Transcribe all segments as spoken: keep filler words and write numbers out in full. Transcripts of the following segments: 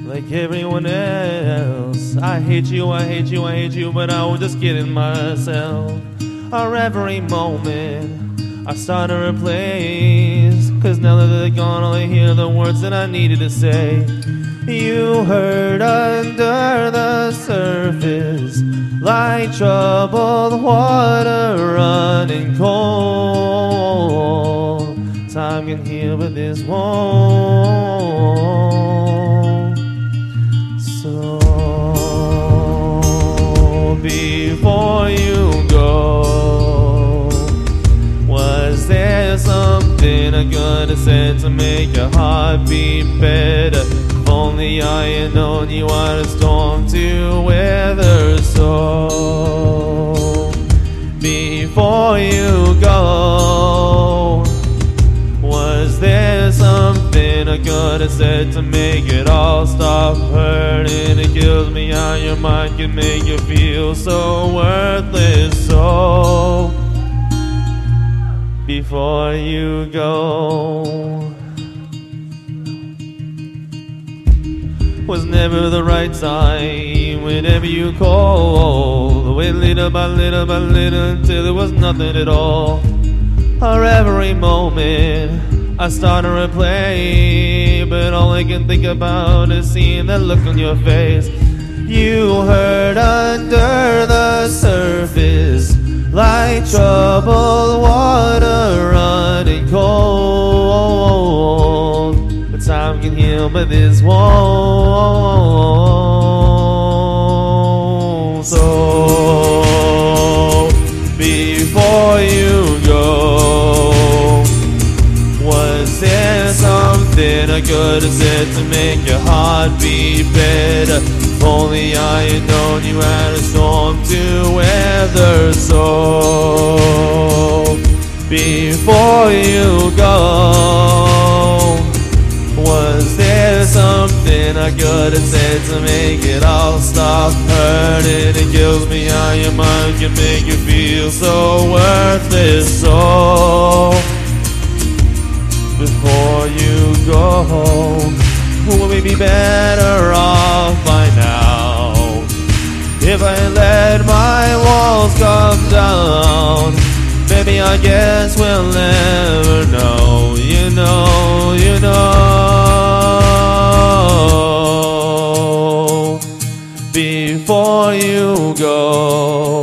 like everyone else. I hate you, I hate you, I hate you, but I was just kidding myself. Our every moment I start to replace, cause now that they're gone, all I hear the words that I needed to say. You hurt under the surface, like troubled water running cold. Time can heal, but this won't. So before you go, was there something I could have said to make your heart beat better? If only I had known you had a storm to weather. So before you go, was there something I could have said to make it all stop hurting? It kills me how your mind can make you feel so worthless. So before you go, was never the right time whenever you call. Wait little by little by little until there was nothing at all. Or every moment I start to replay, but all I can think about is seeing that look on your face. You hurt under the surface, like troubled water running cold. But time can heal, but this won't. So before you go, was there something I could have said to make your heart beat better? If only I had known you had a storm to weather. So before you go, was there something I could have said to make it all stop hurting? It kills me how your mind can make you feel so worthless. So before you go, would we be better off by now if I let my walls come down? Maybe I guess we'll never know. You know, you know. Before you go,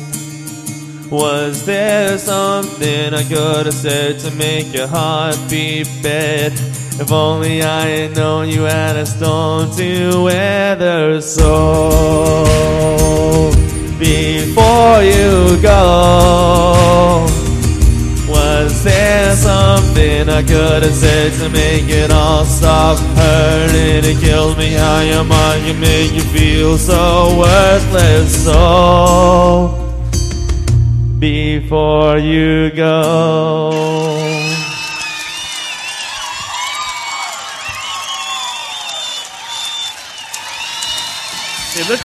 was there something I could have said to make your heart beat better? If only I had known you had a storm to weather. So before you go, was there something I could have said to make it all stop hurting? It kills me how your mind can make you feel so worthless. So before you go.